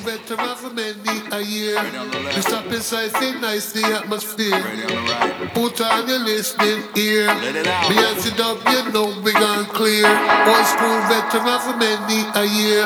veteran for many a year. We stop inside, think nice the atmosphere. Put on your listening ear. Me and sit up, you know we gone clear. Old school veteran for many a year.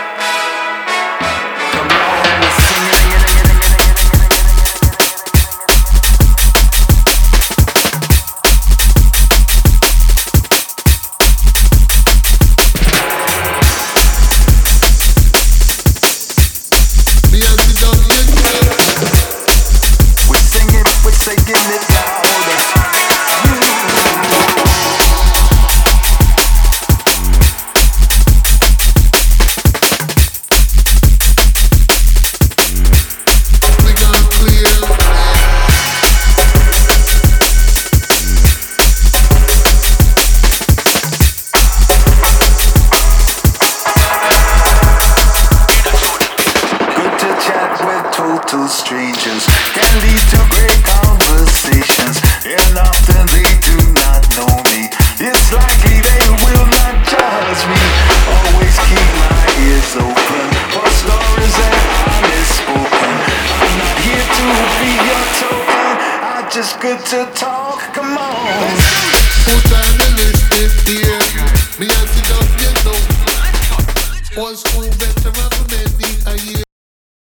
Total strangers can lead to great conversations, and often they do not know me. It's likely they will not judge me. Always keep my ears open for stories that are spoken. I'm not here to be your token, I'm just good to talk. Come on.